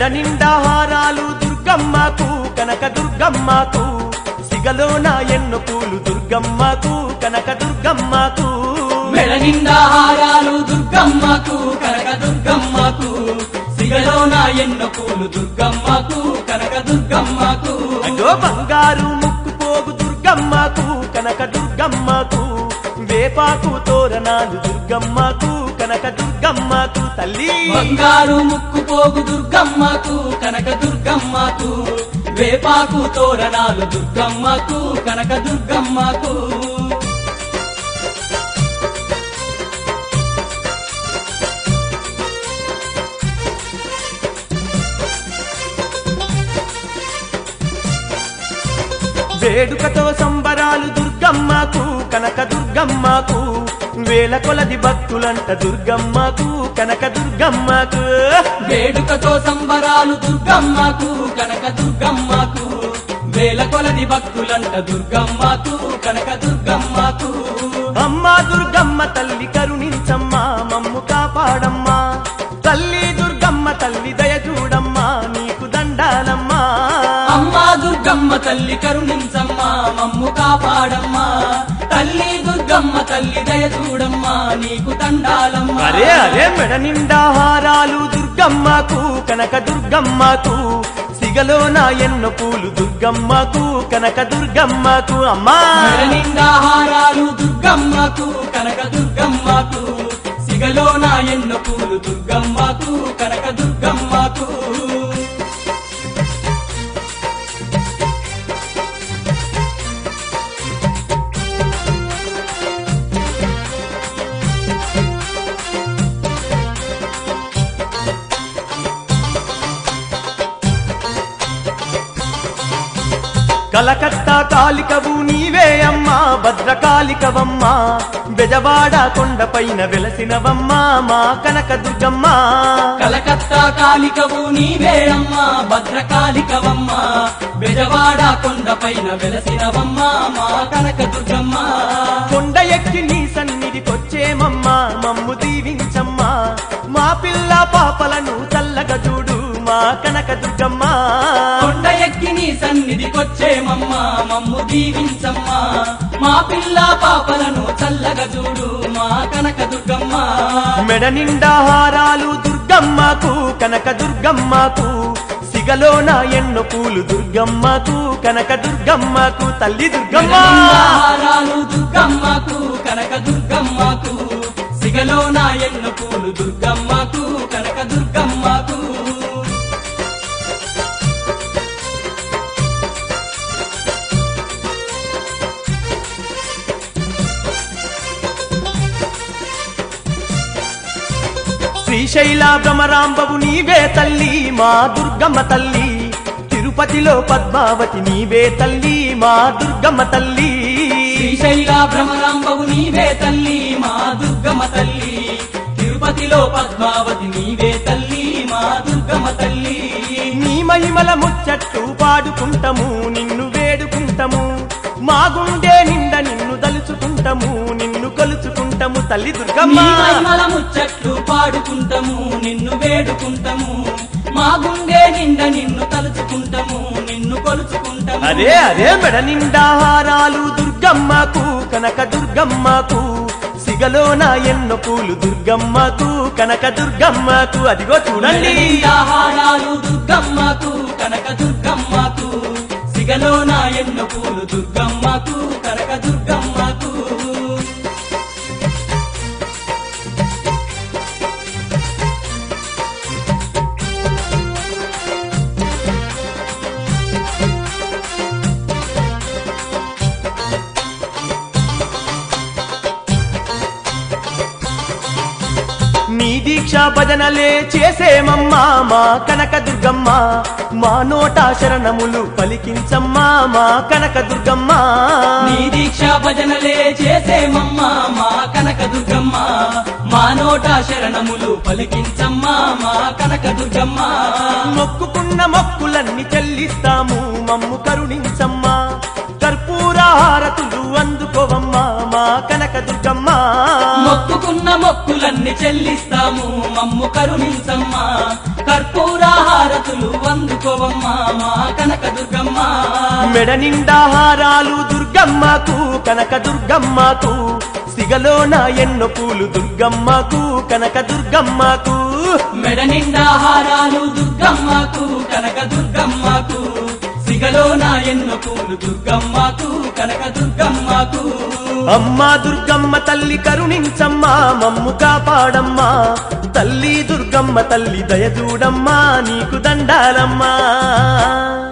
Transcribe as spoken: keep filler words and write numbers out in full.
నిండా హారాలు దుర్గమ్మకు కనక దుర్గమ్మకు సిగలోన ఎన్నో పూలు దుర్గమ్మకు కనక దుర్గమ్మకు మెడ నిండా హారాలు దుర్గమ్మకు కనక దుర్గమ్మకు సిగలోన ఎన్నో పూలు దుర్గమ్మకు కనక దుర్గమ్మకు అగో బంగారు ముక్కు పోగు దుర్గమ్మకు కనక దుర్గమ్మకు వేపాకు తోరణాలు దుర్గమ్మకు కనక దుర్గమ్మకు తల్లి బంగారు ముక్కు పోగు దుర్గమ్మకు కనక దుర్గమ్మకు వేపాకు తోరణాలు దుర్గమ్మకు కనక దుర్గమ్మకు వేడుకతో సంబరాలు దుర్గమ్మకు కనక దుర్గమ్మకు వేల కొలది భక్తులంట దుర్గమ్మకు కనక దుర్గమ్మకు వేడుకతో సంబరాలు దుర్గమ్మకు కనక దుర్గమ్మకు వేల కొలది భక్తులంట దుర్గమ్మకు కనక దుర్గమ్మకు అమ్మా దుర్గమ్మ తల్లి కరుణించమ్మా మమ్ము కాపాడమ్మా తల్లి దుర్గమ్మ తల్లి దయ చూడమ్మా నీకు దండాలమ్మా అమ్మా దుర్గమ్మ తల్లి కరుణించమ్మా మమ్ము కాపాడమ్మా తల్లి దుర్గమ్మ తల్లి దయ చూడమ్మా నీకు దండాలమ్మా అరే అరే మెడ నిండా హారాలు దుర్గమ్మకు కనక దుర్గమ్మకు సిగలోన ఎన్నో పూలు దుర్గమ్మకు కనక దుర్గమ్మకు అమ్మా మెడ నిండా హారాలు దుర్గమ్మకు కనక దుర్గమ్మకు సిగలోన ఎన్నో పూలు దుర్గమ్మకు కనక దుర్గమ్మకు కలకత్తా కాలికవు నీవే అమ్మా భద్రకాళికవమ్మా బెజవాడ కొండపైన వెలసినవమ్మా మా కనక దుర్గమ్మ కలకత్తా కాళికవు నీవే అమ్మా భద్రకాళికవమ్మా బెజవాడ కొండపైన వెలసినవమ్మా మా కనక దుర్గమ్మ కొండ ఎక్కి నీ సన్నిధికొచ్చేమమ్మా మమ్ము దీవించమ్మా మా పిల్ల పాపలను చల్లగా చూడు మా కనక దుర్గమ్మ కొండ ఎక్కి నీ సన్నిధికొచ్చేమమ్మా మమ్ము దీవించమ్మా మా పిల్ల పాపలను చల్లగా చూడు మా కనక దుర్గమ్మ మెడ నిండా హారాలు దుర్గమ్మకు కనక దుర్గమ్మకు సిగలోన ఎన్నో పూలు దుర్గమ్మకు కనక దుర్గమ్మకు తల్లి దుర్గమ్మ హారాలు దుర్గమ్మకు కనక దుర్గమ్మకు సిగలోన ఎన్నో పూలు దుర్గమ్మకు కనక దుర్గమ్మకు శ్రీశైల భ్రమరాంబవు నీవే తల్లి మా దుర్గమ్మ తల్లి తిరుపతిలో పద్మావతి నీవే తల్లి మా దుర్గమ్మ తల్లి శ్రీశైల భ్రమరాంబవు నీవే తల్లి మా దుర్గమ్మ తల్లి తిరుపతిలో పద్మావతి నీవే తల్లి మా దుర్గమ్మ తల్లి నీ మహిమల ముచ్చట్టు పాడుకుంటము నిన్ను వేడుకుంటము మా గుండె నిండా నిన్ను తలుచుకుంటము నిన్ను కొలుచుకుంటము తల్లి దుర్గమ్మ నీ మహిమల ముచ్చట్లు పాడుకుంటము నిన్ను వేడుకుంటము మా గుండె నిండా నిన్ను తలుచుకుంటము నిన్ను కొలుచుకుంటము అదే అదే మెడ నిండా హారాలు దుర్గమ్మకు కనక దుర్గమ్మకు సిగలోన ఎన్నో పూలు దుర్గమ్మకు కనక దుర్గమ్మకు అదిగో చూడండి హారాలు దుర్గమ్మకు కనక దుర్గమ్మకు సిగలోన ఎన్నో పూలు దుర్గమ్మకు కనక దుర్గమ్మకు నీ దీక్ష భజనలే చేసేమమ్మా మా కనక దుర్గమ్మ మా నోట శరణములు పలికించమ్మా మా కనక దుర్గమ్మ నీ దీక్ష భజనలే చేసేమమ్మా మా కనక దుర్గమ్మ మా నోట శరణములు పలికించమ్మా మా కనక దుర్గమ్మ మొక్కుకున్న మొక్కులన్నీ చెల్లిస్తాము మమ్ము కరుణించమ్మా కర్పూర హారతులు అందుకోవమ్మా మా కనక దుర్గమ్మ మొక్కుకున్న మొక్కులన్నీ చెల్లిస్తాము మమ్ము కరుణించమ్మా కర్పూర హారతులు అందుకోవమ్మా మా కనక దుర్గమ్మ మెడ నిండా హారాలు దుర్గమ్మకు కనక దుర్గమ్మకు సిగలోన ఎన్నో పూలు దుర్గమ్మకు కనక దుర్గమ్మకు మెడ నిండా హారాలు దుర్గమ్మకు కనక దుర్గమ్మకు సిగలోన ఎన్నో పూలు దుర్గమ్మకు కనక దుర్గమ్మకు అమ్మా దుర్గమ్మ తల్లి కరుణించమ్మా మమ్ము కాపాడమ్మా తల్లి దుర్గమ్మ తల్లి దయచూడమ్మా నీకు దండాలమ్మా